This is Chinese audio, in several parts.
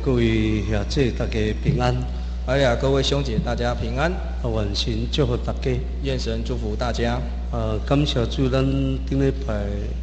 各位兄姐，大家平安。 哎呀，各位兄姐，大家平安。 愿神祝福大家。 愿神祝福大家。 感谢主，咱顶礼拜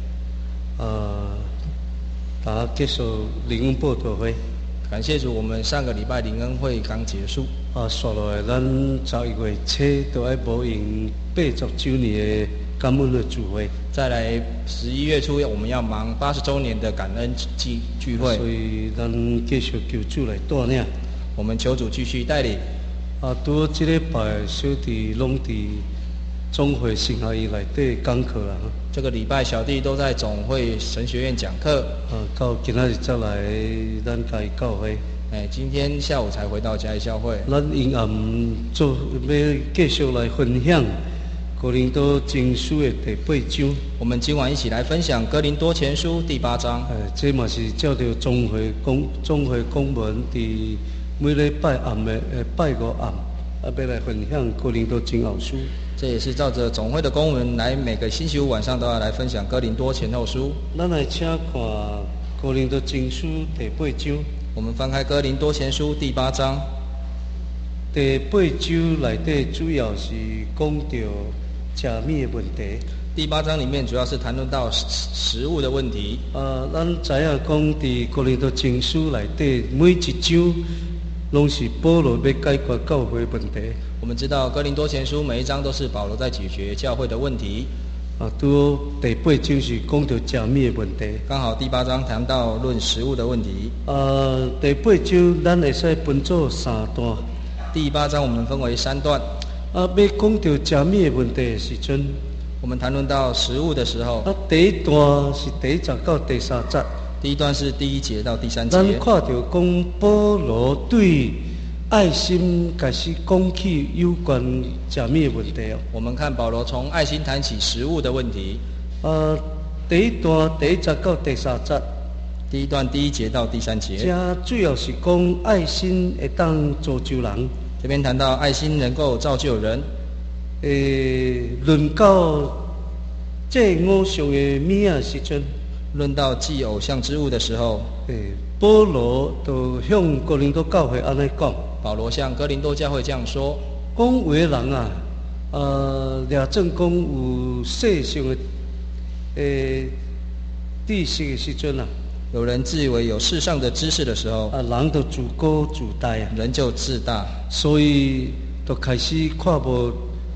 大家结束灵恩报道会。 感谢主，我们上个礼拜灵恩会刚结束。 接落来咱11月初就要补营80周年的感恩的聚会。 再来11月初，我们要忙80周年的感恩聚会。 所以咱继续求主来带领。 我们求主继续带领。 拄这礼拜小弟拢伫总会神学院内底讲课啦。 这个礼拜小弟都在总会神学院讲课。 到今仔日才来咱家己教会。 今天下午才回到嘉义教会。 咱因暗要继续来分享哥林多前书的第8章。 我们今晚一起来分享哥林多前书第8章。 这嘛是照着总会公文伫每礼拜暗的拜五暗，要来分享哥林多前后书。 这也是照着总会的公文来，每个星期五晚上都要来分享哥林多前后书。 咱来请看哥林多前书第8章。 我们翻开哥林多前书第8章。 第8章内底主要是讲到食物的问题。 第8章里面主要是谈论到食物的问题。 咱知影讲伫哥林多前书内底每一章拢是保罗要解决教会问题。 我们知道哥林多前书每一章都是保罗在解决教会的问题。 拄第8章是讲到食物的问题， 刚好第8章谈到论食物的问题。 第8章咱会使分做3段。 第8章我们分为3段。 要讲到食物的问题的时阵， 我们谈论到食物的时候， 第一段是第10到第3节。 第一段是第1节到第3节。 咱看到讲保罗对爱心开始讲起有关食物的问题。 我们看保罗从爱心谈起食物的问题。 第一段第1节到第3节。 第一段第1节到第3节。 这主要是讲爱心会当造就人。 这边谈到爱心能够造就人。 论到这偶像的物仔时阵， 论到祭偶像之物的时候， 保罗就向哥林多教会安尼讲。 保罗向哥林多教会这样说： 讲有的人掠证讲有世上的知识的时阵有人自以为有世上的知识的时候， 人就自高自大人就自大， 所以就开始看无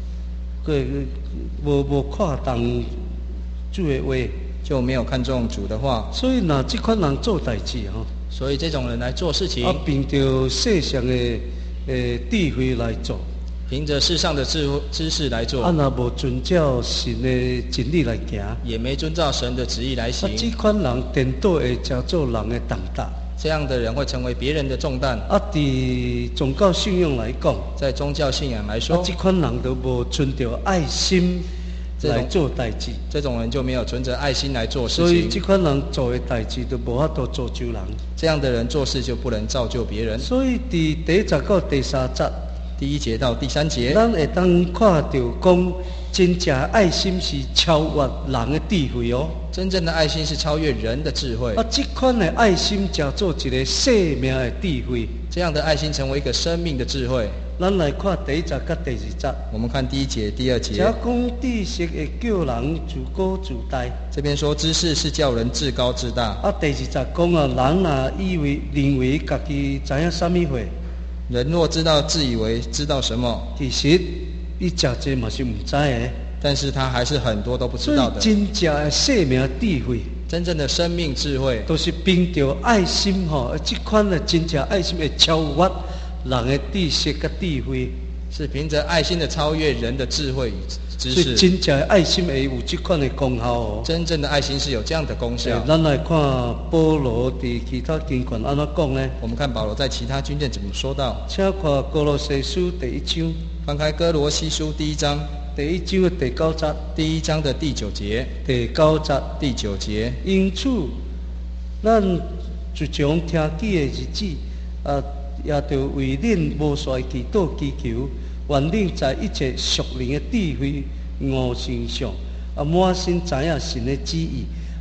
看重主的话， 就没有看重主的话。 所以这款人做代志所以这种人来做事情， 凭着世上的智慧来做， 凭着世上的知识来做， 若无遵照神的真理来行， 也没遵照神的旨意来行。 这款人颠倒会成做人的重担。 这样的人会成为别人的重担。 伫宗教信仰来讲， 在宗教信仰来说， 这款人都无存着爱心来做代志。 这种人就没有存着爱心来做事情。 所以这款人做的代志都无法度造就人。 这样的人做事就不能造就别人。 所以第1节到第3节， 第1节到第3节， 咱会当看到讲，真正爱心是超越人的智慧真正的爱心是超越人的智慧。 这款的爱心叫做一个生命的智慧。 这样的爱心成为一个生命的智慧。 咱来看第1节到第2节。我们看第1节、第2节。 这讲知识会叫人自高自大。 这边说知识是叫人自高自大。 第2节讲人认为家己知影什么货。 人若自以为知道什么， 其实伊真济嘛是唔知的。 但是他还是很多都不知道的。 真正的生命智慧， 真正的生命智慧， 都是凭着爱心这款的真正爱心会超越人的知识跟智慧， 是凭着爱心的超越人的智慧与知识。 所以真正的爱心会有这款的功效真正的爱心是有这样的功效。 咱来看保罗伫其他经卷安怎讲呢？ 我们看保罗在其他经卷怎么说到。 请看哥罗西书第1章， 翻开哥罗西书第1章。 第1章的第9节， 第1章的第9节， 第9节， 第9节。 因此，咱就将听记的日子，也着为恁无衰祈祷祈求，愿恁在一切属灵的智慧悟性上，满心知影神的旨意，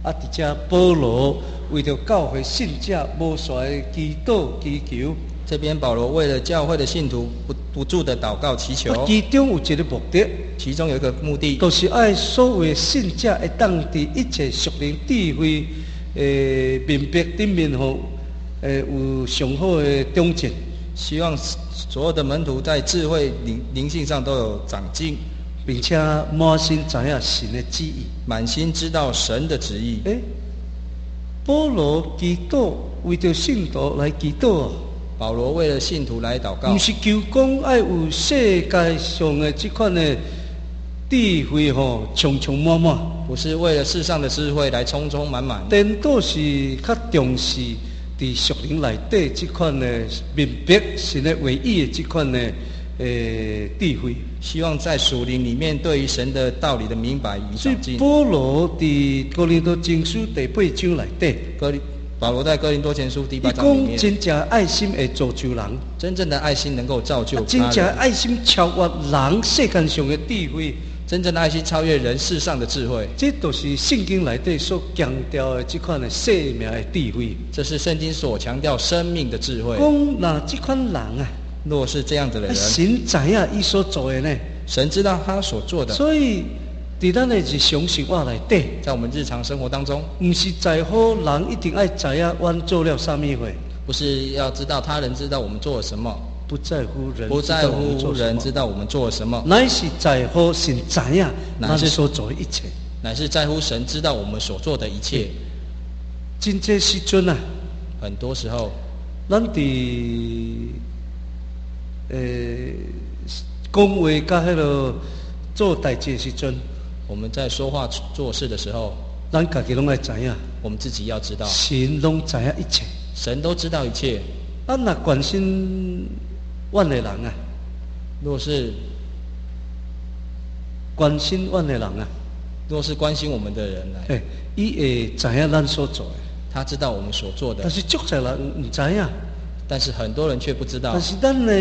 伫遮保罗为着教会信者无衰祈祷祈求。 这边保罗为了教会的信徒不住的祷告祈求， 其中有一个目的， 其中有一个目的， 就是爱所有信者会当伫一切属灵智慧明白顶面吼，有上好的长进。 希望所有的门徒在智慧灵性上都有长进， 并且满心知影神的旨意， 满心知道神的旨意。 保罗祈祷为着信徒来祈祷啊。 保罗为了信徒来祷告， 不是求讲爱有世界上的这款的智慧吼，充充满满。 不是为了世上的智慧来充充满满。颠倒是较重视伫属灵内底这款的明白神的唯一的这款的智慧。 希望在属灵里面对于神的道理的明白与长进。 保罗伫哥林多前书第8章内底， 保罗在哥林多前书第8章里面， 真正爱心会造就人， 真正的爱心能够造就他人， 真正爱心超越人世间上的智慧， 真正的爱心超越人世上的智慧。 这都是圣经内底所强调的这款的生命的智慧。 这是圣经所强调生命的智慧。 讲那这款人啊， 若是这样子的人， 神知影伊所做的呢， 神知道他所做的， 所以在咱的日常生活内底， 在我们日常生活当中， 不是在乎人一定爱知影阮做了啥物货， 不是要知道他人知道我们做了什么， 不在乎人， 不在乎人知道我们做了什么， 乃是在乎神知影咱所做的一切， 乃是在乎神知道我们所做的一切。 真这时阵啊， 很多时候， 咱伫讲话甲迄落做代志的时阵， 我们在说话做事的时候， 咱家己拢爱知影， 我们自己要知道， 神拢知影一切， 神都知道一切。 咱若关心阮的人啊， 若是关心阮的人啊， 若是关心我们的人来， 伊会知影咱所做的， 他知道我们所做的， 但是足侪人唔知影， 但是很多人却不知道。 但是咱的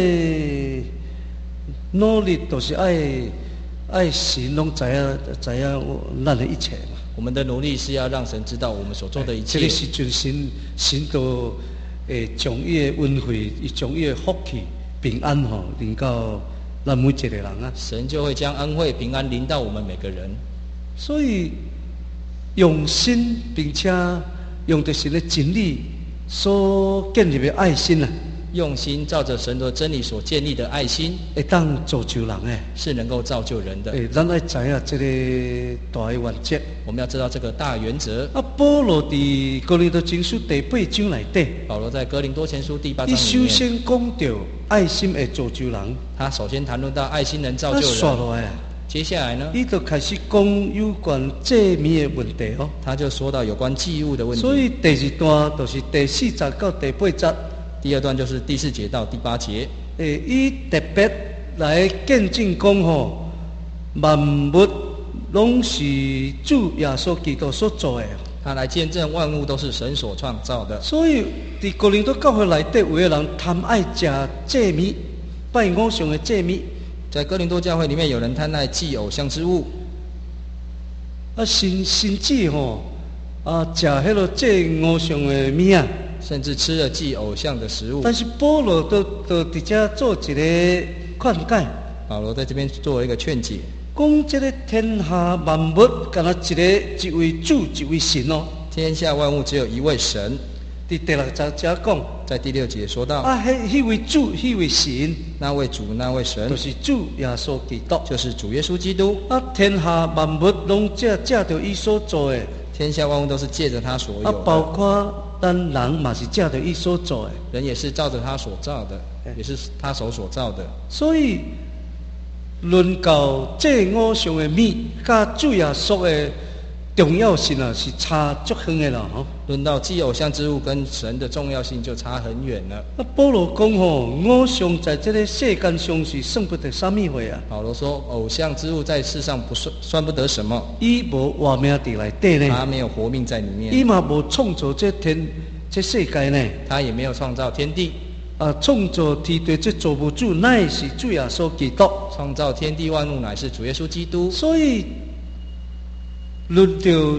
努力都是爱神拢知影咱的一切嘛。 我们的努力是要让神知道我们所做的一切。 这个时阵神都会将伊的恩惠，将伊的福气、平安吼，临到咱每一个人啊。 神就会将恩惠、平安临到我们每个人。 所以用心，并且用着神的真理所建立的爱心啊。 用心照着神的真理所建立的爱心， 会当造就人诶， 是能够造就人的。 咱要知影这个大的原则， 我们要知道这个大原则。 保罗伫哥林多前书第8章内底， 保罗在哥林多前书第8章里面， 首先讲到爱心会造就人。 他首先谈论到爱心能造就人。 刷落来啊， 接下来呢， 伊就开始讲有关祭米的问题哦。 他就说到有关祭物的问题。 所以第2段就是第4节到第8节。 第2段就是第4节到第8节。 伊特别来见证讲吼，万物拢是主耶稣基督所做的。 他来见证万物都是神所创造的。 所以伫哥林多教会内底有的人贪爱食祭米，拜偶像的祭米。 在哥林多教会里面，有人贪爱祭偶像之物， 甚至吼食迄落祭偶像的米啊。 甚至吃了祭偶像的食物。 但是保罗都伫遮做一个劝解。 保罗在这边做了一个劝解， 讲这个天下万物，敢若一位主，一位神哦。 天下万物只有一位神。 伫第6节讲， 在第6节说到， 迄位主，迄位神， 那位主，那位神， 就是主耶稣基督， 就是主耶稣基督。 天下万物拢借着伊所做的。 天下万物都是借着他所有的， 包括咱人嘛是借着伊所做的， 人也是照着他所造的，也是他手所造的。 所以论到祭偶像的米，甲主耶稣的重要性啊，是差足远的啦吼。 论到祭偶像之物跟神的重要性，就差很远了。 保罗讲吼，偶像在这个世间上是算不得啥物货啊。 保罗说，偶像之物在世上算不得什么。 伊无活命伫内底呢， 他没有活命在里面。 伊嘛无创造这世界呢， 他也没有创造天地。 创造天地这造物主乃是主耶稣基督。 创造天地万物乃是主耶稣基督。 所以论到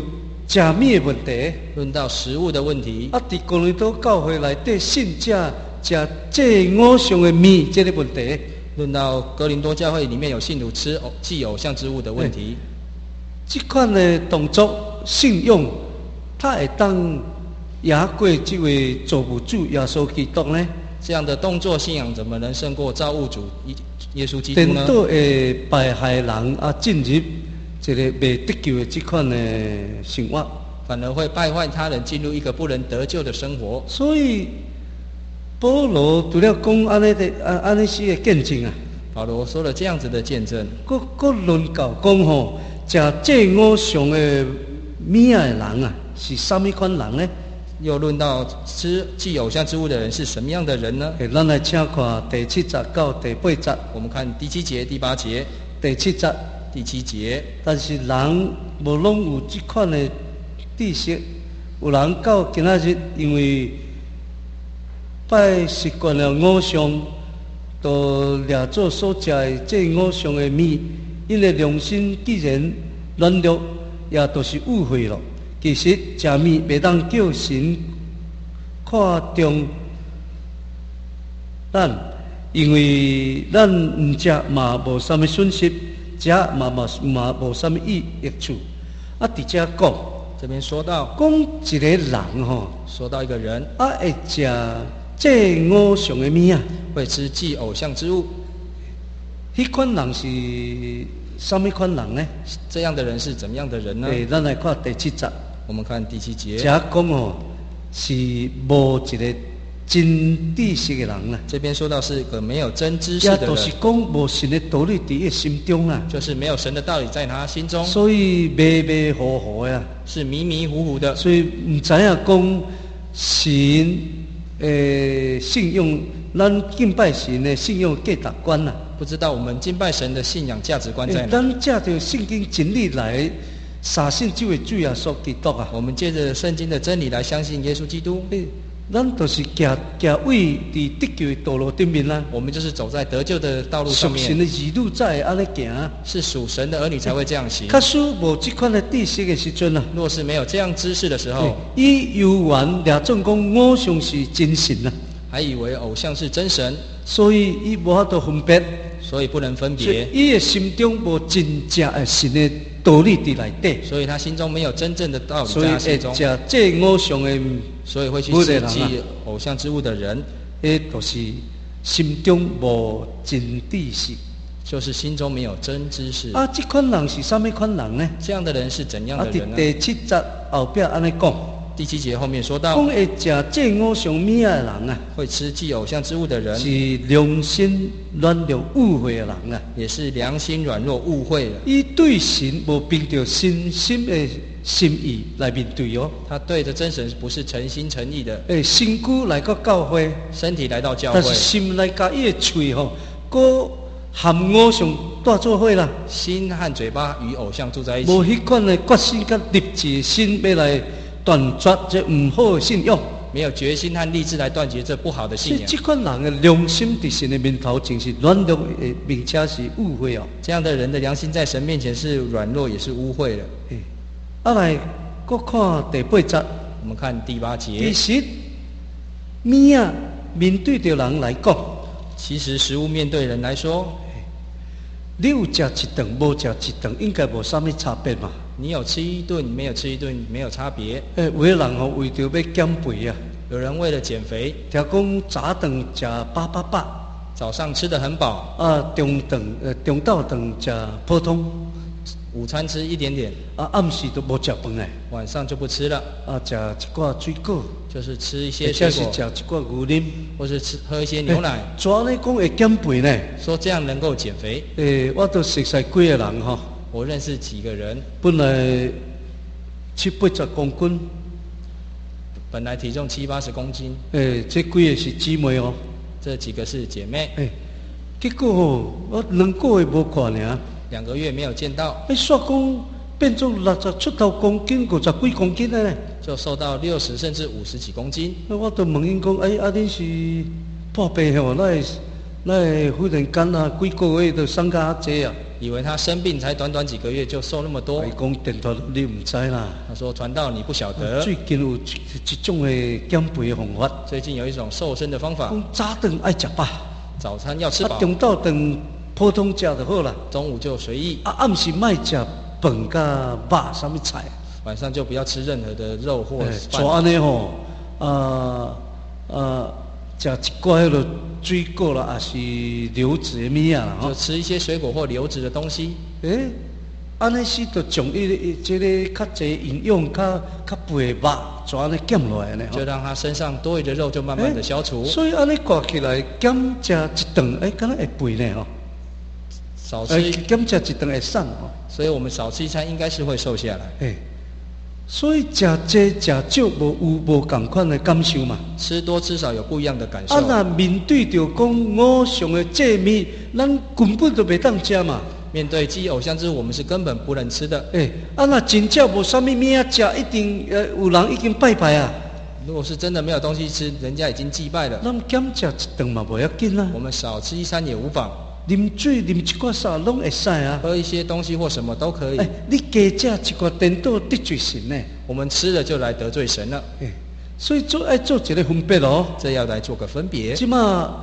食米的问题。 论到食物的问题。 啊，伫哥林多教会内底信者食祭偶像的面这个问题。 论到哥林多教会里面有信徒吃祭偶像之物的问题。 这款的动作信用，它会当压过这位造物主耶稣基督呢？ 这样的动作信仰怎么能胜过造物主耶稣基督呢？ 颠倒会败害人啊，进入一个未得救的这款的生活， 反而会败坏他人，进入一个不能得救的生活。 所以保罗除了讲安尼的安尼些见证啊， 保罗说了这样子的见证， 佫论到讲吼，食祭偶像的面的人啊，是什么款人呢？ 又论到吃祭偶像之物的人是什么样的人呢？ 咱来请看第7节到第8节。 我们看第7节、第8节。 第7节， 第7节。 但是人无拢有这款的知识，有人到今仔日因为拜习惯了偶像，都掠做所食的这偶像的面，因为良心既然软弱，也都是误会了。其实食面袂当叫神看重咱，因为咱唔食嘛无啥物损失，食嘛无啥物益处。啊，伫遮讲， 这边说到讲一个人吼， 说到一个人啊会食这偶像的面啊， 会吃祭偶像之物， 迄款人是什么款人呢？ 这样的人是怎么样的人呢？ 咱来看第7节。 我们看第7节。 这讲哦，是无一个真知识的人啦。 这边说到是个没有真知识的人， 也就是讲无神的道理伫伊心中啦， 就是没有神的道理在他心中， 所以迷迷糊糊的， 是迷迷糊糊的， 所以唔知影讲神信用，咱敬拜神的信用价值观啦， 不知道我们敬拜神的信仰价值观在哪。 咱借着圣经真理来相信这位主耶稣基督啊， 我们借着圣经的真理来相信耶稣基督。 咱都是行位伫得救的道路顶面啦。 我们就是走在得救的道路上面。 属神的儿女才会安尼行， 是属神的儿女才会这样行。 假使无这款的知识的时阵啊， 若是没有这样知识的时候， 伊犹原掠种讲偶像是真神啊， 还以为偶像是真神， 所以伊无法度分别， 所以不能分别。 伊的心中无真正的神的道理伫内底， 所以他心中没有真正的道理在他心中， 所以会食这偶像的， 所以会去吃祭偶像之物的人， 就是心中无真知识， 就是心中没有真知识。 啊，这款人是什么款人呢？ 这样的人是怎样的人呢？ 第7节后壁安尼讲。 第7节后面说到， 讲会食这偶像面的人啊， 会吃祭偶像之物的人， 是良心软弱误会的人啊， 也是良心软弱误会了。 伊对神无凭着真心的心意来面对哦。 他对着真神不是诚心诚意的， 身躯来到教会， 身体来到教会， 但是心来甲伊的嘴吼，搁含偶像带做伙啦。 心和嘴巴与偶像住在一起， 无迄款的决心甲立志的心要来断绝这唔好的信仰， 没有决心和立志来断绝这不好的信仰。 这款人的良心在神的面头前是软弱的，并且是误会哦。 这样的人的良心在神面前是软弱，也是污秽的。 啊来，搁看第8节。 我们看第8节。 其实面啊，面对着人来讲， 其实食物面对人来说， 你有食一顿，无食一顿，应该无啥物差别嘛。 你有吃一顿，没有吃一顿，没有差别。 有的人为着要减肥啊， 有人为了减肥， 听讲早顿食888， 早上吃得很饱， 中昼顿食普通， 午餐吃一点点， 暗时都无食饭诶， 晚上就不吃了， 食一寡水果， 就是吃一些水果， 或者是食一寡牛奶， 或是喝一些牛奶。 怎样讲会减肥呢？ 说这样能够减肥。 我都熟悉几个人吼。 我认识几个人， 本来70-80公斤， 本来体重70-80公斤。 这几个是姊妹哦， 这几个是姐妹。 结果我2个月无看尔 ，2个月没有见到。 煞讲变做60出头公斤，50几公斤呢， 就瘦到60甚至50几公斤。 我都问因讲，恁是破病吼， 那忽然间啊，几个月就送到遐济啊。 以为他生病才短短几个月就瘦那么多。 伊讲电台你唔知啦。 他说传道你不晓得。 最近有一种的减肥的方法。 最近有一种瘦身的方法。 讲早顿爱食饱， 早餐要吃饱。 中昼顿普通食就好啦。 中午就随意。 暗时莫食饭甲肉什么菜。 晚上就不要吃任何的肉或饭。 做安尼吼，食一寡迄落水果啦，也是流质的物啊， 就吃一些水果或流质的东西。 安尼是就将这个较济营养、较肥的肉，就安尼减落来呢。 就让他身上多余的肉就慢慢的消除。 所以安尼挂起来，减食一顿，敢若会肥呢吼。 少吃减食一顿会瘦吼。 所以我们少吃一餐应该是会瘦下来。 所以食济食少无同款的感受嘛。 吃多吃少有不一样的感受。 若面对着讲偶像的祭物，咱根本就袂当食嘛。 面对祭偶像之物，我们是根本不能吃的。 若真正无啥物物啊食，一定有人已经拜拜啊。 如果是真的没有东西吃，人家已经祭拜了。 咱减食一顿嘛，无要紧啊。 我们少吃一餐也无妨。 啉水啉一寡啥拢会使啊。 喝一些东西或什么都可以。 你加食一寡颠倒得罪神呢？ 我们吃了就来得罪神了。 所以做一个分别哦。 这要来做个分别。 即马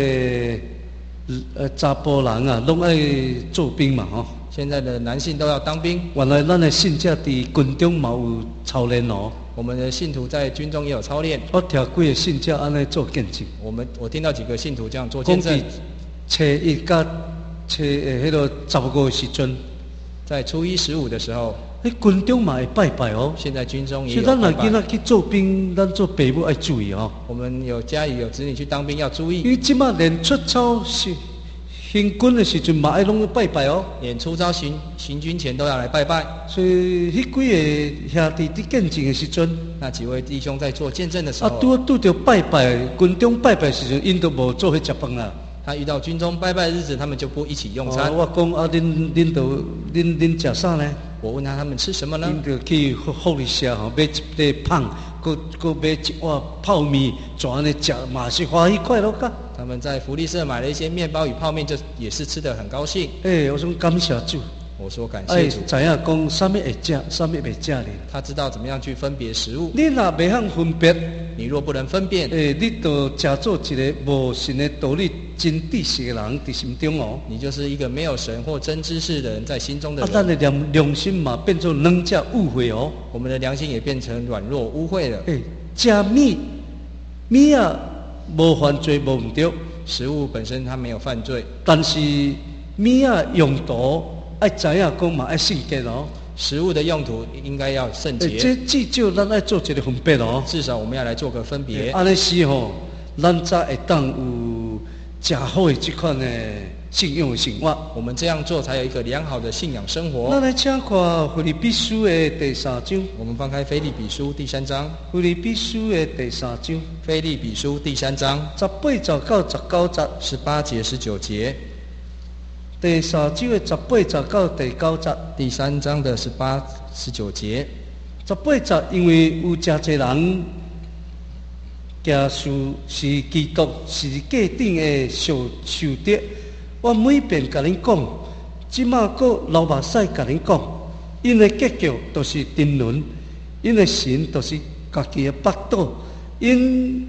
查甫人啊，拢爱做兵嘛吼。 现在的男性都要当兵。 原来咱的信者伫军中嘛有操练哦。 我们的信徒在军中也有操练。 我听几个信者安尼做见证。 我听到几个信徒这样做见证。 初一甲初迄个15的时阵， 在初一15的时候， 军中嘛会拜拜哦。 现在军中也有拜拜。 所以咱若囡仔去做兵，咱做爸母要注意哦。 我们有家里有子女去当兵要注意。 因为即马连出操行军的时阵嘛爱拢拜拜哦。 连出操行军前都要来拜拜。 所以迄几个兄弟伫见证的时阵， 那几位弟兄在做见证的时候， 拄着拜拜，军中拜拜时阵，因都无做伙食饭啦。 他遇到军中拜拜的日子，他们就不一起用餐。 我讲恁食啥呢？ 我问他们吃什么呢？ 恁就去福利社吼，买一块胖，佮买一碗泡面，怎安尼食嘛是欢喜快乐噶。 他们在福利社买了一些面包与泡面，就也是吃得很高兴。 我说感谢主。 我说感谢主。 知影讲啥物会食，啥物袂食哩。 他知道怎么样去分别食物。 你若袂晓分别， 你若不能分辨， 你就假做一个无神的道理、真知识的人伫心中哦。 你就是一个没有神或真知识的人在心中的人。 咱的良心嘛变做软假污秽哦。 我们的良心也变成软弱污秽了。 食米啊，无犯罪无唔对。 食物本身它没有犯罪， 但是米啊用途爱知影讲嘛爱圣洁哦。 食物的用途应该要圣洁。 这至少咱爱做一个分别哦。 至少我们要来做个分别。 安尼是吼，咱才会当有较好的这款的信仰的生活。 我们这样做才有一个良好的信仰生活。 咱来请看腓立比书的第3章。 我们翻开腓立比书第3章。 腓立比书的第3章。 腓立比书第3章 18节到19节 ，18节19节。 第3章的18节到第9节。 第3章的18、19节。 18节，因为有真侪人假使是基督是价顶的受得，我每遍甲恁讲，即马佫流目屎甲恁讲，因的结局都是沉沦，因的神都是家己的腹肚，因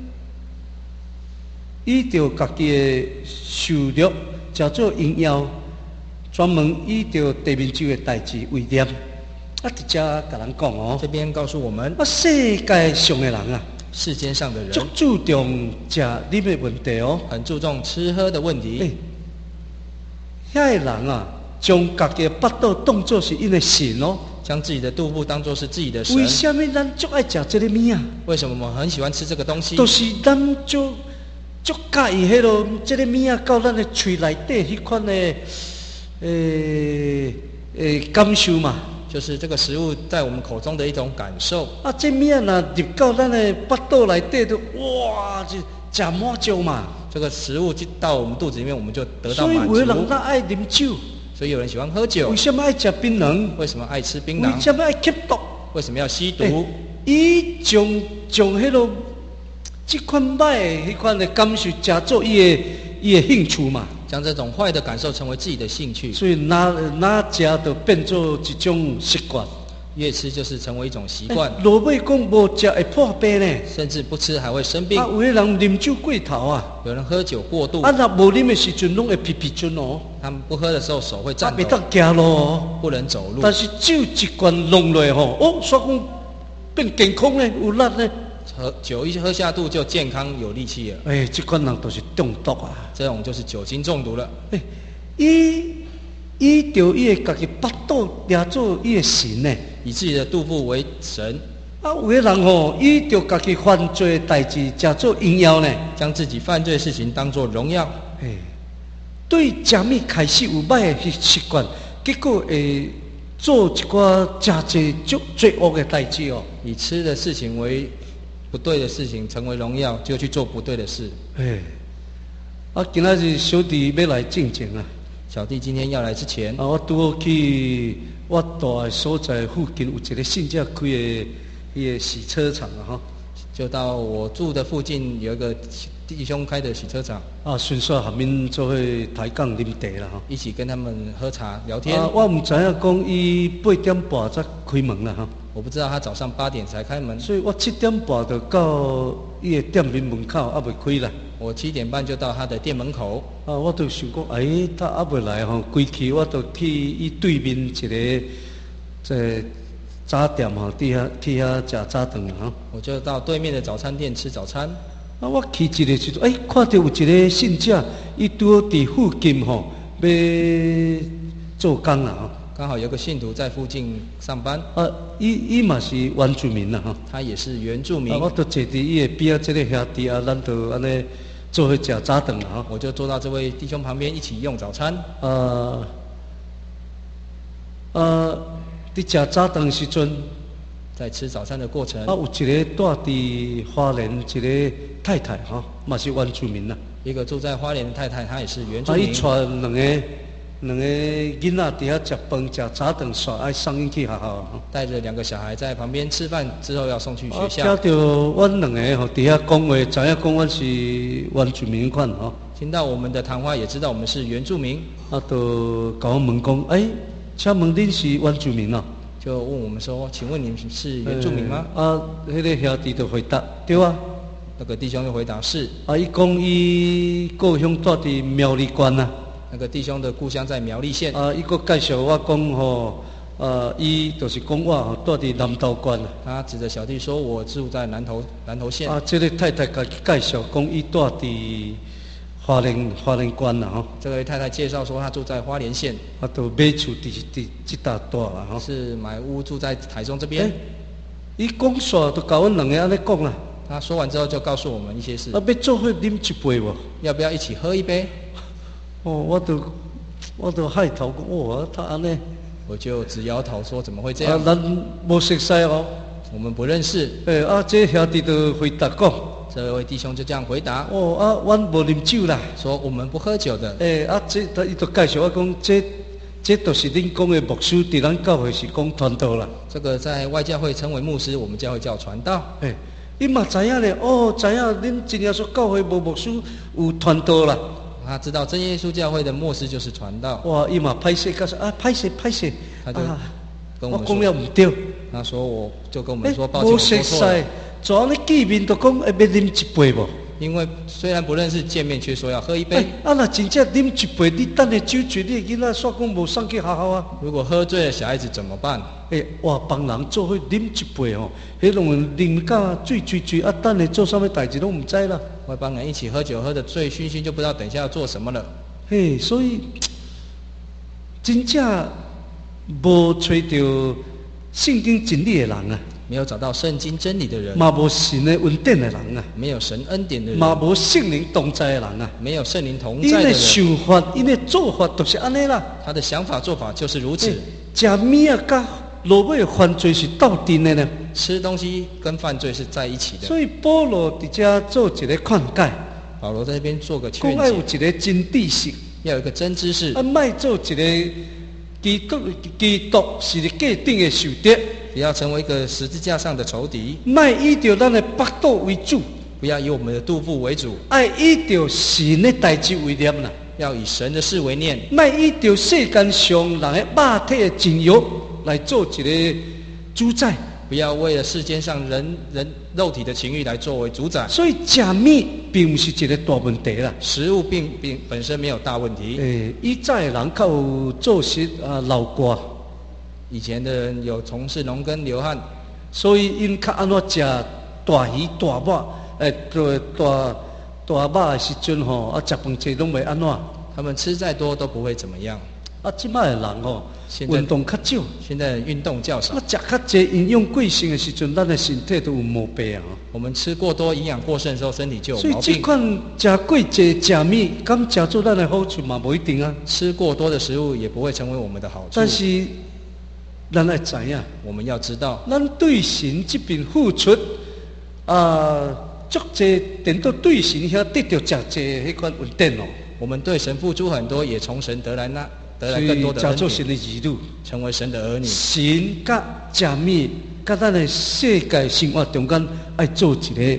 依着家己的受辱，叫做荣耀，专门依着地面上的代志为念。直接甲人讲哦， 这边告诉我们， 世界上的人啊， 世间上的人足注重食啉的问题哦， 很注重吃喝的问题。 遐个人啊，将家己的腹肚当作是因的神哦， 将自己的肚腹当作是自己的神。 为什么咱足爱食这个物啊？ 为什么我们很喜欢吃这个东西？ 都是咱足介意迄落这个物啊，到咱的嘴内底迄款的感受嘛。 就是这个食物在我们口中的一种感受。 这物啊，若入到咱的腹肚内底，就哇，就食满足嘛。 这个食物进到我们肚子里面，我们就得到满足。 所以有人爱啉酒， 所以有人喜欢喝酒。 为什么爱吃槟榔？ 为什么爱吃槟榔？ 为什么爱吸毒？ 为什么要吸毒？ 伊将迄落这款歹的迄款的感受，食做伊伊的兴趣嘛。 将这种坏的感受成为自己的兴趣， 所以哪食就变做一种习惯。 越吃就是成为一种习惯。 落尾讲无食会破病呢， 甚至不吃还会生病。 有的人啉酒过头啊， 有人喝酒过度。 若无啉的时阵，拢会皮皮准哦。 他们不喝的时候手会颤抖， 袂当行路哦， 不能走路。 但是酒一罐弄落吼，所以讲变健康呢，有力呢。 酒一喝下肚就健康有力气了。 这款人都是中毒啊。 这种就是酒精中毒了。 伊就伊的家己腹肚抓做伊的神呢， 以自己的肚腹为神。 有的人吼，伊就家己犯罪的代志，叫做荣耀呢， 将自己犯罪的事情当作荣耀。 对食物开始有歹的习惯，结果会做一寡真济罪恶的代志哦。 以吃的事情为不对的事情成为荣耀，就去做不对的事。 今仔日小弟要来进前啊。 小弟今天要来之前， 我拄好去我住的所在附近有一个新正开的伊个洗车场啊， 就到我住的附近有一个弟兄开的洗车场。 顺续下面做伙抬杠啉茶啦， 一起跟他们喝茶聊天。 我唔知影讲伊8点半才开门啦， 我不知道他早上8点才开门， 所以我7点半就到伊个店面门口，未开啦。 我7点半就到他的店门口。 我就想讲，他未来归去我就去伊对面一个在早店去遐食早顿啦。 我就到对面的早餐店吃早餐。 我去一个时阵，看到有一个信者，伊拄好伫附近要做工啦。 刚好有个信徒在附近上班。 伊嘛是原住民啦， 他也是原住民。 我就坐伫伊的边仔，这个兄弟咱就安尼做伙食早顿啦。 我就坐到这位弟兄旁边一起用早餐。 伫食早顿时阵， 在吃早餐的过程， 有一个住伫花莲一个太太嘛是原住民啦。 一个住在花莲的太太，她也是原住民。 伊带两个囡仔伫遐食饭食早顿，煞爱送因去学校。 带着2个小孩在旁边吃饭之后要送去学听校。 到阮2个伫遐讲话，知影讲阮是原住民款听到我们的谈话，也知道我们是原住民。 就甲我问讲，请问恁是原住民就问我们说，请问你们是原住民吗？ 迄个兄弟就回答对啊。 那个弟兄就回答是。 伊讲伊故乡住伫苗栗县啊。 那个弟兄的故乡在苗栗县。 伊个介绍我讲伊就是讲我住伫南投县啊。 他指着小弟说，我住在南投县。 这个太太家己介绍讲伊住伫花莲县啦这位太太介绍说，她住在花莲县。 就买厝伫这搭住啦是买屋住在台中这边。 伊讲煞就甲阮2个安尼讲啦。 他说完之后就告诉我们一些事。 要做伙啉一杯无？ 要不要一起喝一杯？ 我都害头讲，他安尼。 我就直摇头说，怎么会这样？ 咱无熟悉我们不认识。 这兄弟就回答讲。 这位弟兄就这样回答。 阮无啉酒啦。 说我们不喝酒的。 伊就介绍我讲，这都是恁讲的牧师，伫咱教会是讲传道啦。 这个在外教会称为牧师，我们教会叫传道。 伊嘛知影咧，知影恁真耶稣教会无牧师有传道啦。 他知道真耶稣教会的牧师就是传道。 伊嘛歹势，告诉歹势。 他就跟我们说， 我讲了唔对。 他说我就跟我们说，抱歉，我说错了。 怎安尼见面就讲要啉一杯无？ 因为虽然不认识，见面却说要喝一杯。 若真正啉一杯，你等下酒醉，你囡仔煞讲无送去学校啊？ 如果喝醉了小孩子怎么办？ 帮人做伙啉一杯迄拢啉甲醉，等下做啥物代志拢唔知啦。 外邦人一起喝酒，喝得醉醺醺，就不知道等一下要做什么了。 所以真正无找到圣经真理的人啊。 没有找到圣经真理的人， 嘛无神的恩典的人啊， 没有神恩典的人， 嘛无圣灵同在的人啊， 没有圣灵同在的人。 因的想法，因的做法都是安尼啦。 他的想法做法就是如此。 食物啊，甲落尾犯罪是斗阵的呢。 吃东西跟犯罪是在一起的。 所以保罗伫遮做一个劝解。 保罗在这边做个劝解。 讲要有一个真知识， 要有一个真知识。 莫做一个基督是价顶的仇敌。 不要成为一个十字架上的仇敌， 莫以着咱的腹肚为主， 不要以我们的肚腹为主， 爱以着神的代志为念啦， 要以神的事为念， 莫以着世间上人的肉体的情欲来做一个主宰。 不要为了世间上人肉体的情欲来作为主宰。 所以食米并不是一个大问题啦。 食物并本身没有大问题。 以前人较有做事劳挂， 以前的人有从事农耕流汗， 所以因较安怎食大鱼大肉，大肉的时阵吼，食饭济拢袂安怎。 他们吃再多都不会怎么样。 即摆的人吼，运动较少， 现在运动较少。 食较济营养过剩的时阵，咱的身体都有毛病啊。 我们吃过多、营养过剩的时候，身体就有毛病。 所以这款食过济食米，敢食做咱的好处嘛？不一定啊。 吃过多的食物也不会成为我们的好处。 但是咱要知影， 我们要知道， 咱对神这边付出足济，等到对神遐得到足济迄款稳定哦。 我们对神付出很多，也从神得来更多的恩典， 做神的儿女， 成为神的儿女。 神甲食米，甲咱的世界生活中间，爱做一个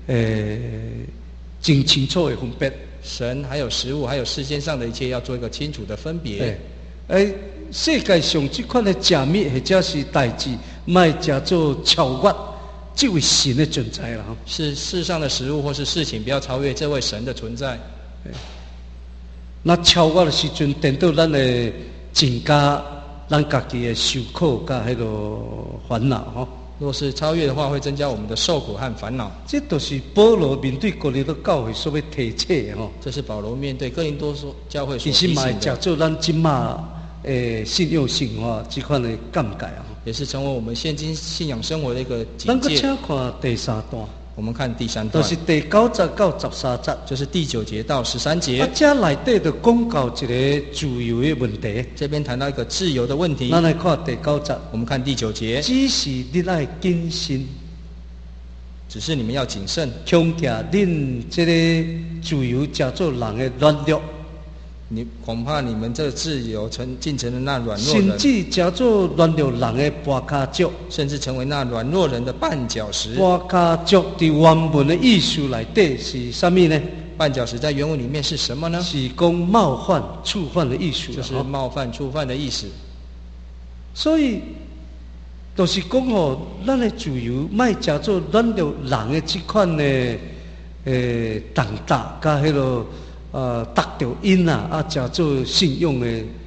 真清楚的分别。 神还有食物，还有世间上的一切，要做一个清楚的分别。 世界上这款的食米或者是代志，莫食做超越这位神的存在啦。 是世上的食物或是事情，不要超越这位神的存在。 那超越的时阵，等到咱的增加咱家己的受苦甲迄个烦恼吼。 若是超越的话，会增加我们的受苦和烦恼。 这都是保罗面对哥林多教会所要提醒的吼。 这是保罗面对哥林多教会所提醒的。 其实嘛，叫做咱今嘛信仰生活这款的感慨啊， 也是成为我们现今信仰生活的一个警戒。 咱搁请看第3段。 我们看第3段， 就是第9节到13节， 就是第9节到13节。 这内底就讲到一个自由的问题。 这边谈到一个自由的问题。 咱来看第9节。 我们看第9节。 只是你爱谨慎， 只是你们要谨慎， 恐怕恁这个自由叫做人的软弱。 恐怕你们这个自由进成了那软弱人， 甚至叫做软弱人的跛脚脚， 甚至成为那软弱人的绊脚石。 跛脚脚在原文的意思内底是什么呢？ 绊脚石在原文里面是什么呢？ 是讲冒犯、触犯的意思， 就是冒犯、触犯的意思。 所以，就是讲吼，咱的自由，莫叫做软弱人的这款的重大甲迄个。得到因叫做信用的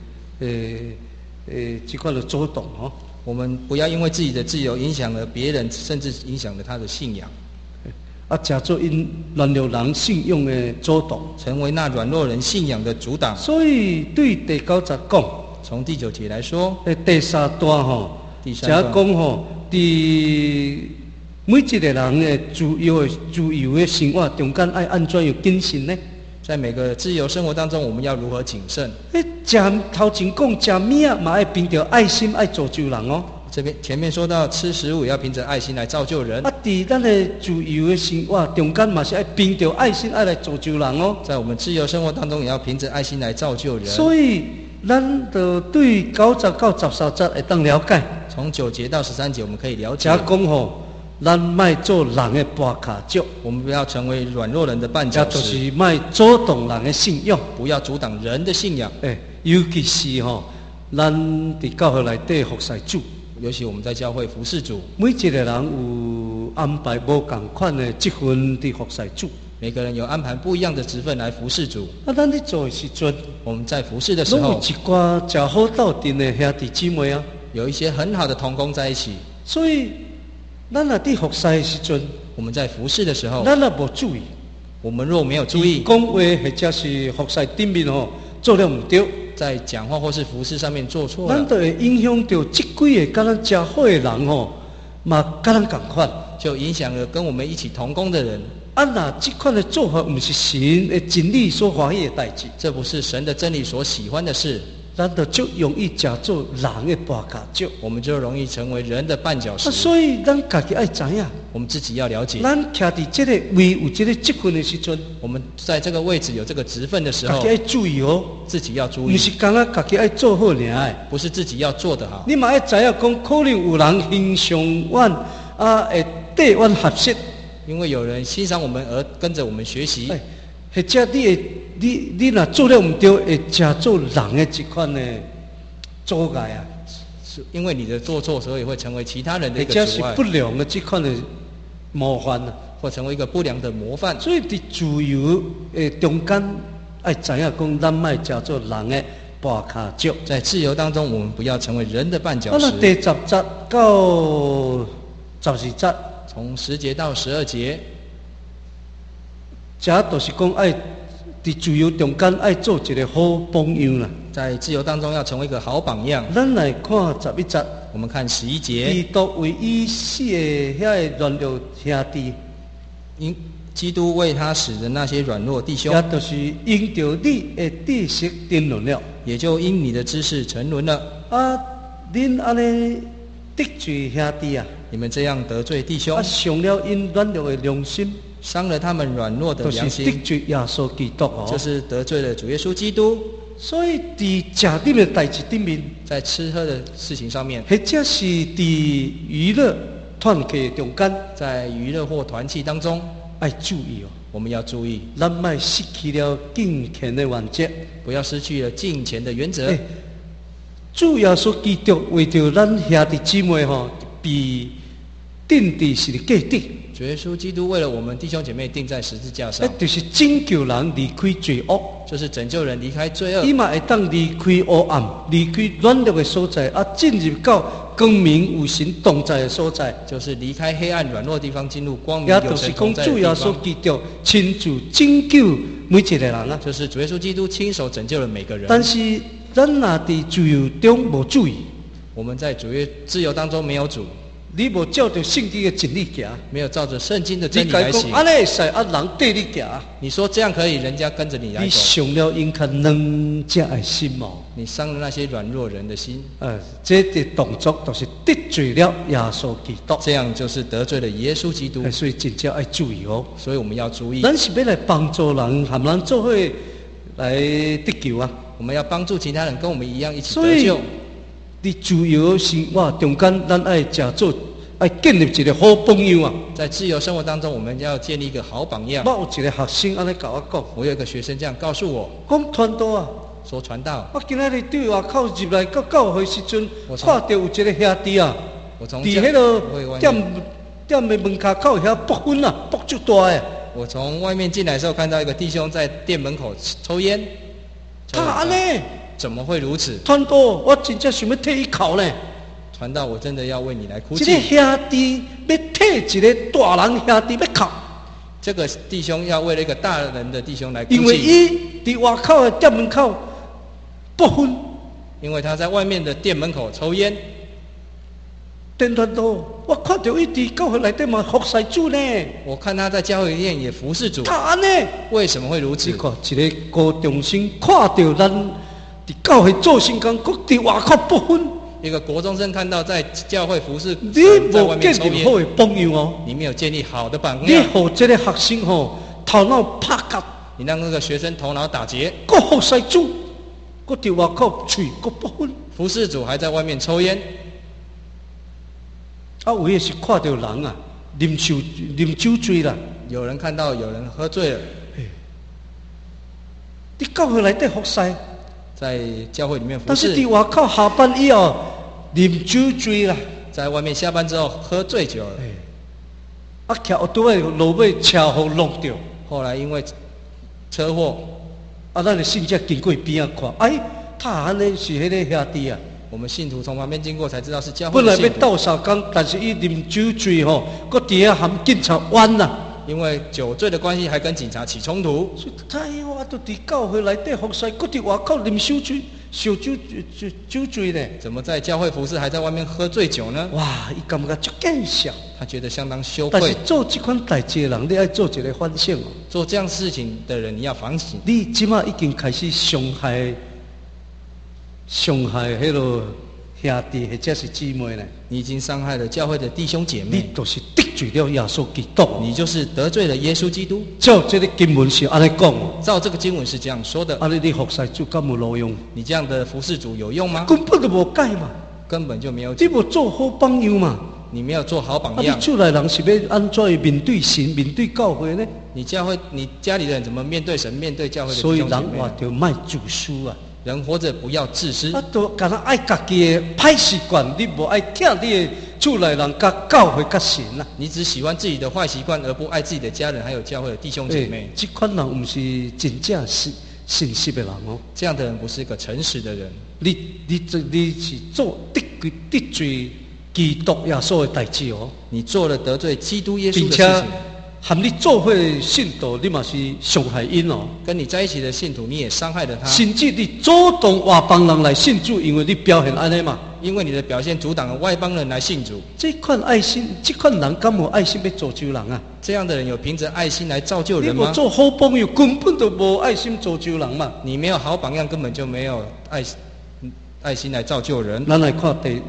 这块的阻挡哦。 我们不要因为自己的自由影响了别人，甚至影响了他的信仰。 叫做因软弱人信用的阻挡， 成为那软弱人信仰的阻挡。 所以对第9节讲， 从第9节来说， 第3段吼， 第3段讲吼，每一个人的自由的生活中间，爱安怎样谨慎呢？ 在每个自由生活当中，我们要如何谨慎？ 头前讲食米嘛，爱凭着爱心爱造就人哦。 这边前面说到吃食物也要凭着爱心来造就人。 在咱的自由的生活中间嘛，是爱凭着爱心爱来造就人哦。在我们自由生活当中，也要凭着爱心来造就人。 所以，咱就对9节到13节会当了解。 从9节到13节，我们可以了解。 讲吼。咱莫做人的跛脚脚， 我们不要成为软弱人的绊脚石。 就是莫阻挡人的信仰， 不要阻挡人的信仰。 尤其是吼，咱伫教会内底服侍主， 尤其我们在教会服侍主， 每一个人有安排无同款的职分伫服侍主。 每个人有安排不一样的职分来服侍主。 咱咧做的时阵， 我们在服侍的时候， 有一寡真好斗阵的兄弟姊妹啊， 有一些很好的同工在一起。 所以。咱若伫服侍的时阵， 我们在服侍的时候， 咱若无注意， 我们若没有注意讲话或者是服侍顶面吼做了唔对， 在讲话或是服侍上面做错了， 咱就会影响到这几个跟咱真好的人吼，嘛跟咱同款， 就影响了跟我们一起同工的人。 那这款的做法，不是神的真理所欢喜的代志， 这不是神的真理所喜欢的事。 咱就容易假做人的跛脚脚， 我们就容易成为人的绊脚石。 所以咱家己爱知影， 我们自己要了解。 咱徛伫这个位有这个职分的时阵， 我们在这个位置有这个职分的时候， 家己爱注意哦， 自己要注意。 不是刚刚家己爱做好尔， 不是自己要做得好。 你嘛爱知影讲，可能有人形象阮会对阮合适。 因因为有人欣赏我们而跟着我们学习。 或者你若做了唔对，会加做人的一款的阻碍啊。 是因为你的做错，所以会成为其他人的一个阻碍， 或者是不良的这款的模范啊， 或成为一个不良的模范。 所以伫自由的中间，爱知影讲咱莫加做人的绊脚石。 在自由当中，我们不要成为人的绊脚石。 第10节到12节， 从10节到12节， 这就是讲爱伫自由中间爱做一个好榜样啦。 在自由当中要成为一个好榜样。 咱来看11节， 我们看11节， 基督为伊死的遐个软弱兄弟， 因基督为他死的那些软弱弟兄， 也就是因着你的知识沉沦了， 也就因你的知识沉沦了。 啊，恁安尼得罪兄弟啊， 你们这样得罪弟兄， 啊，伤了因软弱的良心， 伤了他们软弱的良心， 就是得罪耶稣基督哦， 就是得罪了主耶稣基督。 所以伫食饮的代志顶面， 在吃喝的事情上面， 或者是伫娱乐团契中间， 在娱乐或团契当中， 要注意哦。 我们要注意， 咱莫失去了敬虔的原则， 不要失去了敬虔的原则。 主耶稣基督为着咱兄弟姊妹吼，被钉伫十字架顶。 主耶稣基督为了我们弟兄姐妹钉在十字架上， 就是拯救人离开罪恶， 就是拯救人离开罪恶。 伊嘛会当离开黑暗，离开软弱的所在，啊，进入到光明有神同在的所在， 就是离开黑暗软弱的地方，进入光明有神同在的地方。 也就是讲，主耶稣基督亲自拯救每一个人啊， 就是主耶稣基督亲手拯救了每个人。 但是咱若伫自由中无注意， 我们在自由当中没有主。 你无照着圣经的真理行， 没有照着圣经的真理来行。 安尼使啊，人对你行。 你说这样可以，人家跟着你来走。 你伤了因较软者的心哦。 你伤了那些软弱人的心。 这个动作就是得罪了耶稣基督。 这样就是得罪了耶稣基督。 所以真正要注意哦。 所以我们要注意。 咱是要来帮助人，和人做伙来得救啊。 我们要帮助其他人，跟我们一样一起得救。 你自由生活中间，咱爱假做，爱建立一个好榜样啊！ 在自由生活当中，我们要建立一个好榜样。 我有一个学生安尼甲我讲， 我有一个学生这样告诉我， 讲传道啊， 说传道。 我今仔日对外口入来到教会时阵，看到有一个兄弟啊，伫迄个店的门口口遐卜烟啊，卜足大诶。 我从外面进来的时候，看到一个弟兄在店门口抽烟。 他安尼？ 怎么会如此？ 传道，我真正想要替伊哭呢。 传道，我真的要为你来哭泣。 这个兄弟要替一个大人兄弟要哭。 这个弟兄要为了一个大人的弟兄来哭泣。 因为伊伫外口的店门口卜烟。 因为他在外面的店门口抽烟。 传道，我看到伊伫教会内底嘛服侍主呢。 我看他在教会里面也服侍主。 他安尼？ 为什么会如此？ 你看，一个高中生看到咱伫教会做圣工，搁伫外口卜烟。 一个国中生看到在教会服侍， 你无建立好的榜样哦。 你没有建立好的榜样。 你让这个学生吼头脑拍结。 你让那个学生头脑打结。 搁服侍主，搁伫外口嘴搁卜烟。 服侍主还在外面抽烟。 啊，有的是看到人啊，啉酒醉啦。 有人看到有人喝醉了。 你教会内底服侍， 在教会里面服侍。 但是伫外口下班以后，啉酒醉啦。 在外面下班之后喝醉酒了。 啊，骑奥多的路尾车祸弄掉。 后来因为车祸， 啊，咱的信者经过边啊看，哎，他安尼是迄个兄弟啊。 我们信徒从旁边经过才知道是教会的信徒。 本来要斗相共，但是伊啉酒醉吼，搁伫遐含警察冤啦。 因为酒醉的关系，还跟警察起冲突。 所以他我都伫教会内底服侍，搁伫外口啉酒醉呢。 怎么在教会服侍，还在外面喝醉酒呢？ 哇，伊感觉足见笑。 他觉得相当羞愧。 但是做这款代志的人，你要做一个反省哦。 做这样事情的人，你要反省。 你即马已经开始伤害迄个兄弟或者是姊妹呢？ 你已经伤害了教会的弟兄姐妹。 你就是得罪了耶稣基督。 你就是得罪了耶稣基督。 照这个经文是安尼讲哦。 照这个经文是这样说的。 安尼你服侍主敢有路用？ 你这样的服侍主有用吗？ 根本就无改嘛。 根本就没有。 你无做好榜样嘛？ 你没有做好榜你样。 厝内人是要安怎面对神、面对教会呢？ 你家里的人怎么面对神、面对教会的弟所以兄姐妹？ 人活着卖自私啊！ 人活着不要自私。 都干那爱家己的歹习惯，你无爱听你的厝内人、甲教会、甲神啊！ 你只喜欢自己的坏习惯，而不爱自己的家人还有教会的弟兄姐妹。 这款人不是真正信实的人哦。 这样的人不是个诚实的人。 你是做得罪基督耶稣的代志哦。 你做了得罪基督耶稣的事并且情。 和你做伙的信徒，你嘛是伤害因哦。 跟你在一起的信徒，你也伤害了他。 甚至你主动外邦人来信主，因为你表现安尼嘛。 因为你的表现阻挡了外邦人来信主。 这款爱心，这款人敢无爱心要造就人啊？ 这样的人有凭着爱心来造就人吗？ 你无做好榜样，根本就无爱心造就人嘛。 你没有好榜样，根本就没有爱心来造就人。 咱来看第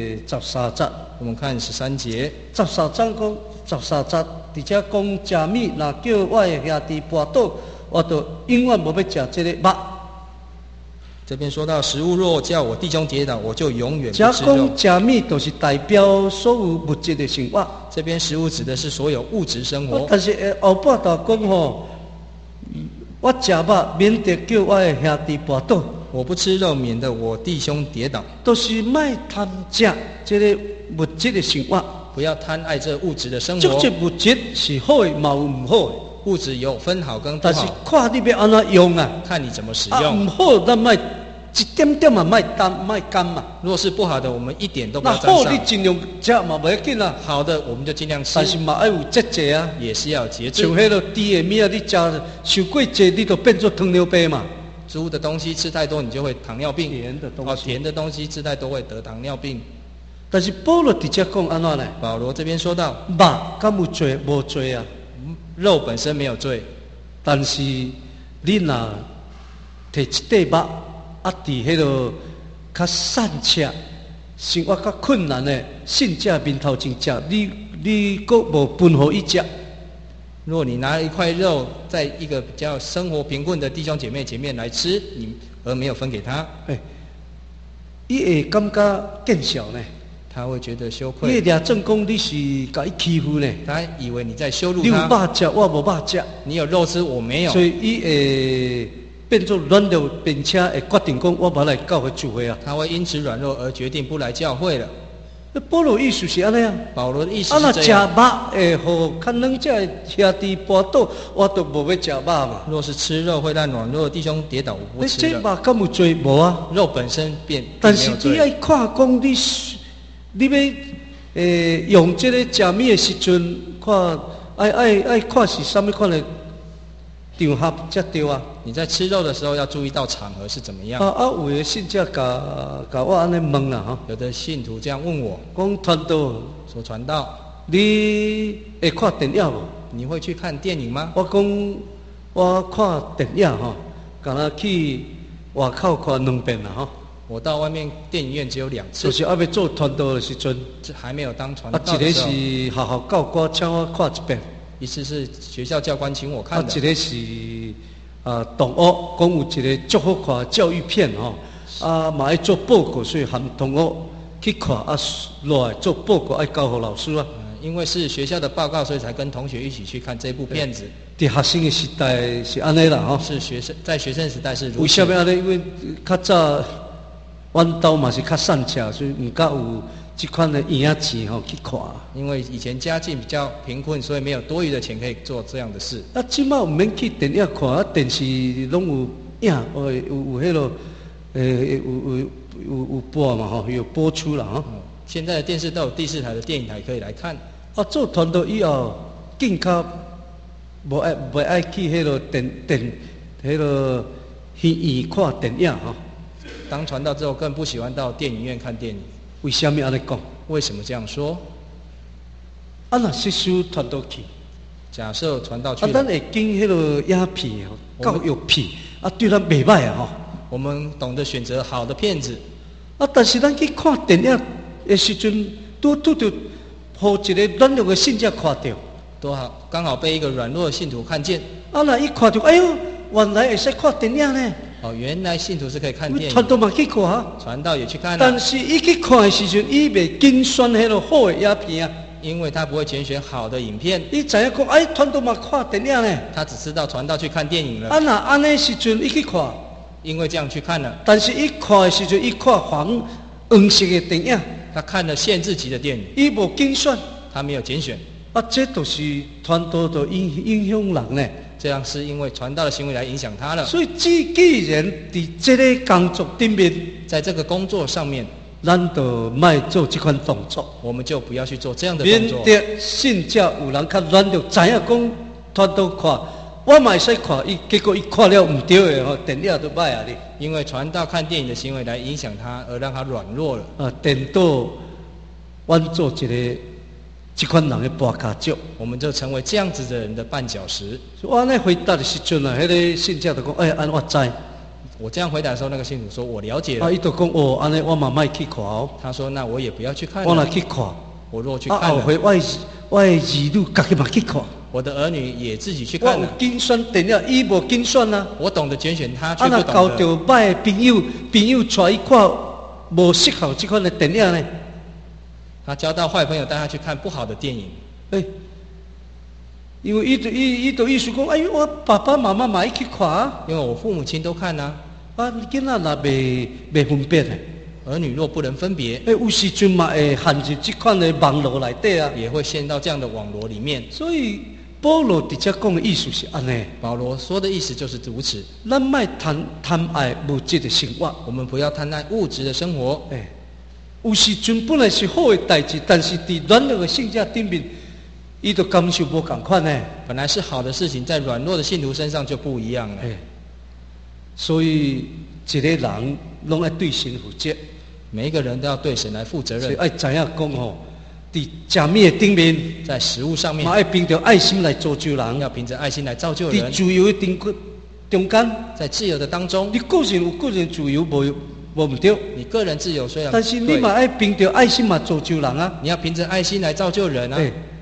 13节， 我们看13节。 13章讲13节，而且讲食米，若叫我的兄弟跌倒，我就永远无要食这个肉。 这边说到食物若叫我弟兄跌倒，我就永远不这吃肉。 讲食米就是代表所有物质的生活。 这边食物指的是所有物质生活。 但是后半段讲吼，我食肉免得叫我的兄弟跌倒。 我不吃肉，免得我弟兄跌倒。 都是卖贪食这个物质的生活。 不要贪爱这物质的生这活。 物质是好的，嘛有唔好的。 物质有分好跟不但是好， 看你要安怎用啊。 看你怎么使啊， 用。 唔好，咱卖一点点嘛，卖干嘛。 若是不好的，我们一点都不那要沾上。 好你尽量吃嘛，袂要紧啊。 好的，我们就尽量吃。 但是嘛要有节制啊。 也是要有节制。 像迄个猪的面啊，你食受过节，你就变做糖尿病嘛。 猪的东西吃太多，你就会糖尿病。 甜的东西。 甜的东西吃太多会得糖尿病。 但是保罗直接讲安怎呢？ 保罗这边说到， 肉敢有罪？无罪啊。 肉本身没有罪， 但是你若摕一块肉啊，伫迄落较散赤、生活较困难的信者面头前食，你阁无分互伊食。 如果你拿一块肉，在一个比较生活贫困的弟兄姐妹前面来吃，你而没有分给他， 伊会感觉见笑呢。 他会觉得羞伊愧。 会掠正讲你是甲伊欺负呢。 他以为你在羞辱你有他。 肉食，我无肉食。 你有肉吃，我没有。 所以伊会变作软弱，并且会决定讲我无来教会聚会啊。 他会因此软弱而决定不来教会了。 保罗意思是安尼啊。 保罗的意思啊，若食是这样。 肉会互较软者的兄弟跌倒，我都无要食肉嘛。 若是吃肉会让软弱的弟兄跌倒，我不吃这了。 肉敢有罪无啊？ 肉本身并但是没有罪。 你爱看讲你要用这个食米的时阵，看爱看是什么款的场合才对啊。 你在吃肉的时候要注意到场合是怎么样。 有的信者甲我安尼问啦吼， 有的信徒这样问我， 讲传道说传道， 你会看电影无？ 你会去看电影吗？ 我讲我看电影吼，敢若去外口看2遍啦吼。 我到外面电影院只有2次， 就是要做传道的时阵， 这还没有当传道一个的时候。 是学校教官请我看1遍， 一次是学校教官请我看的。 一个是同学讲有一个足好看的教育片吼，嘛爱做报告，所以含同学去看落来做报告爱交互老师啊。 因为是学校的报告，所以才跟同学一起去看这部片子。 伫学生的时代是安尼啦吼。 是在学生时代是如此。 为什么安尼？因为较早阮兜嘛是较善吃，所以毋敢有这款的营养钱吼去看。 因为以前家境比较贫困，所以没有多余的钱可以做这样的事。 即摆毋免去电影看，电视拢有影，有迄落有播嘛吼，有播出啦吼。 现在的电视都有第4台的电影台可以来看。 做传道以后，更较无爱去迄落迄落戏院看电影吼。 当传道之后，更不喜欢到电影院看电影。 为什么安尼讲？ 为什么这样说？ 若吸收传道去， 假设传道去了， 咱会经迄落影片教育片，对咱袂歹吼。 我们懂得选择好的片子。 但是咱去看电影的时阵，拄着互一个软弱的信者看到， 多好，刚好被一个软弱的信徒看见。 若伊看到，哎呦，原来会使看电影呢。 哦，原来信徒是可以看电影， 传道嘛去看啊。 传道也去看但是伊去看的时阵，伊袂精选迄个好的影片啊。 因为他不会拣选好的影片， 伊知影讲，哎，传道嘛看电影呢。 他只知道传道去看电影了。 啊，那安尼时阵，伊去看， 因为这样去看了， 但是伊看的时阵，伊看黄色的电影， 他看了限制级的电影， 伊无精选， 他没有拣选。 啊，这都是传道的影响人呢。 这样是因为传道的行为来影响他了。 所以既然伫这个工作顶面， 在这个工作上面， 咱就莫做这款动作， 我们就不要去做这样的动作。 免得信者有人较软弱，知影讲传道看，我嘛会使看，结果伊看了唔对的吼，电影都歹啊哩。 因为传道看电影的行为来影响他，而让他软弱了。 啊，颠倒，阮做一个这款人的跋卡脚， 我们就成为这样子的人的绊脚石。 我安尼回答的时阵啊，迄个信者就讲，哎，安我知。 我这样回答的时候，那个信徒说：“我了解了。” 啊，伊就讲哦，安尼我嘛莫去看哦。 他说：“那我也不要去看了。” 我若去看， 我若去看了， 后悔我的儿女家己嘛去看。 我的儿女也自己去我有看了。 精选电影，伊无精选啊。 我懂得拣选他，却啊，若不懂得。 交到歹的朋友带伊看无适合这款的电影呢？ 他交到坏朋友，带他去看不好的电影。 因为伊就意思讲，哎，我爸爸妈妈嘛一去看啊。 因为我父母亲都看啊。 啊，囡仔若袂分辨的， 儿女若不能分别， 有时阵嘛会陷入这款的网络内底啊， 也会陷到这样的网络里面。 所以保罗直接讲的意思是安尼。 保罗说的意思就是如此。 咱莫贪爱物质的生活， 我们不要贪爱物质的生活。 有时阵本来是好的代志，但是伫软弱的性格顶面，伊就感受无同款呢。 本来是好的事情，在软弱的信徒身上就不一样了。 所以一个人拢要对神负责， 每一个人都要对神来负责任。 所以爱知影讲吼，伫食物的顶面， 在食物上面， 嘛爱凭着爱心来造就人， 要凭着爱心来造就人。 伫自由的中间， 在自由的当中， 你个人有个人自由，无唔对。 你个人自由虽然， 但是你嘛爱凭着爱心嘛造就人啊。 你要凭着爱心来造就人啊。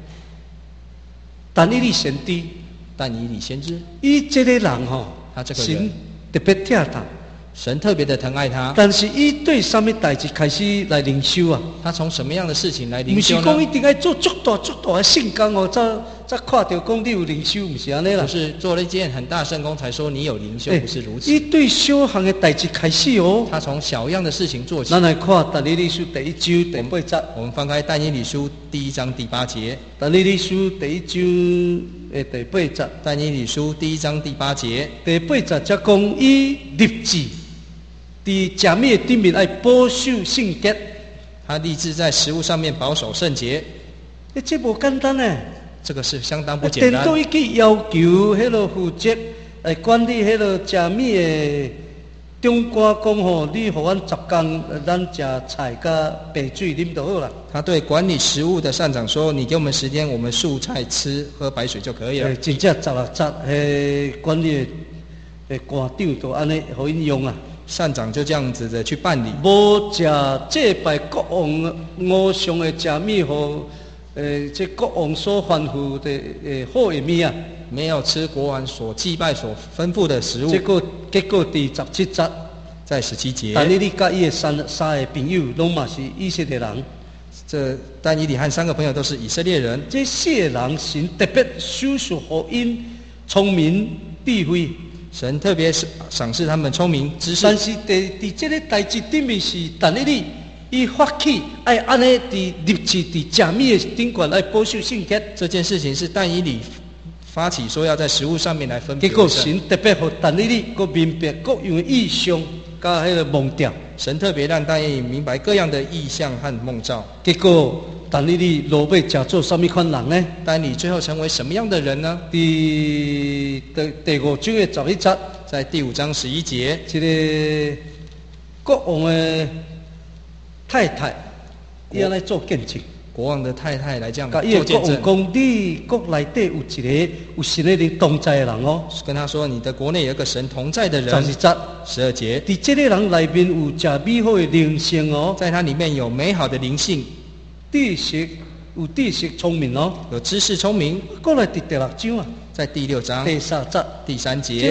但以理先知， 但以理先知， 伊这个人吼， 他这个人特别疼他， 神特别的疼爱他。 但是伊对什么代志开始来灵修啊？ 他从什么样的事情来灵修呢？ 不是讲一定要做足大的圣工哦，才看到讲你有灵修，不是安尼啦。 不是做了一件很大圣工才说你有灵修，不是如此。 伊对小项的代志开始哦。 他从小样的事情做起。 咱来看但以理书第1章第8节。 我们翻开但以理书第1章第8节。 但以理书第1章第8节。 但以理书第1章第8节。 第8节则讲伊立志，伫食物的顶面爱保守圣洁。 他立志在食物上面保守圣洁。 这无简单呢。 这个是相当不简单。 颠倒伊去要求迄个负责来管理迄个食物的长官讲吼，你互阮10工，咱食菜甲白水啉就好啦。 他对管理食物的善长说：“你给我们10天，我们素菜吃，喝白水就可以了。” 真正16节，管理的官长就安尼互因用啊。 善长就这样子的去办理。 无食祭拜国王偶像的食物，互这国王所吩咐的好的物啊。 没有吃国王所祭拜所吩咐的食物。 结果第17节， 在17节。 但以理甲伊的三个朋友，拢嘛是以色列人。 这但以理和3个朋友都是以色列人。 这4个人神特别赏赐互因聪明智慧。 神特别赏赐他们聪明知识。 但是伫这个代志顶面是但以理，伊发起爱安尼伫立志伫食物的顶悬来保守圣洁。 这件事情是但以理发起说要在食物上面来分别。 结果神特别互但以理个明白各样的意象甲迄个梦兆。 神特别让但以理明白各样的意象和梦兆。 结果但以理落尾假做什么款人呢？ 但你最后成为什么样的人呢？ 第5章的11节， 在第5章11节， 一个国王的太太，伊安尼做见证。 国王的太太来这样做见证。国王讲：你国内底有一个有神的灵同在的人哦。 跟他说：你的国内有一个神同在的人。12节， 伫这个人内面有真美好的灵性哦， 在他里面有美好的灵性。 知识聪明哦， 有知识聪明。 过来第6章啊， 在第6章第3节， 第3节， 这个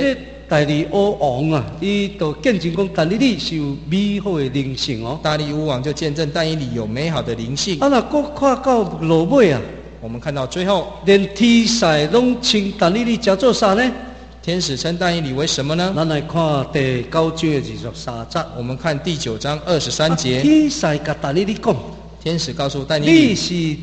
大利乌王啊，伊就见证讲但以理是有美好的灵性哦。 大利乌王就见证但以理有美好的灵性。 啊，那搁看到落尾啊， 我们看到最后， 连天使拢称但以理叫做啥呢？ 天使称但以理为什么呢？ 咱来看第9章的23节。 我们看第9章23节。 天使甲但以理讲， 天使告诉但以你理， 是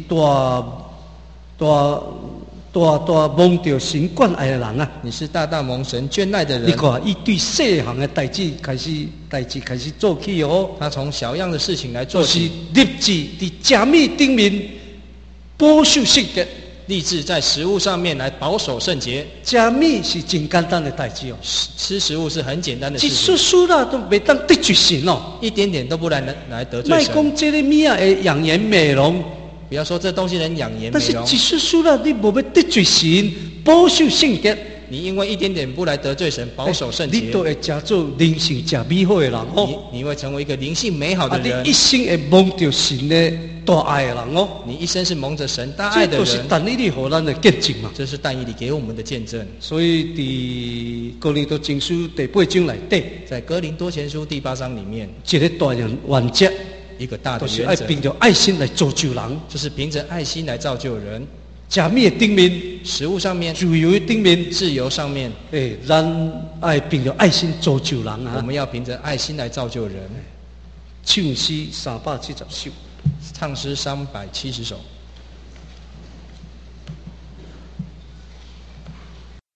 大蒙着神眷爱的人啊！ 你是大大蒙神眷爱的人。 你看，伊对细项的代志开始做起哦。 他从小样的事情来就是做起， 立志伫食米顶面保守圣洁。 立志在食物上面来保守圣洁。 食米是真简单的代志哦， 吃食物是很简单的一事情， 丝丝啦都袂当得罪神哦。 一点点都不来得罪莫神。 讲这个米啊会养颜美容， 不要说这东西能养颜美容， 但是一丝丝啦你无要得罪神，保守圣洁。 你因为一点点不来得罪神，保守圣洁， 你都会食做灵性、食美好的人哦。 你会成为一个灵性美好的人。 你一生会蒙着神的大爱的人哦。 你一生是蒙着神大爱的人。 这都是但以理给咱的见证嘛。 这是但以理给我们的见证。 所以伫哥林多前书第8章内底， 在哥林多前书第8章里面， 一个大原则， 一个大的就是爱原则， 凭着爱心来造就人。 就是凭着爱心来造就人。 食米的顶面， 食物上面， 自由的顶面， 自由上面， 咱爱凭着爱心造就人啊。 我们要凭着爱心来造就人。 唱诗370首， 唱诗370首。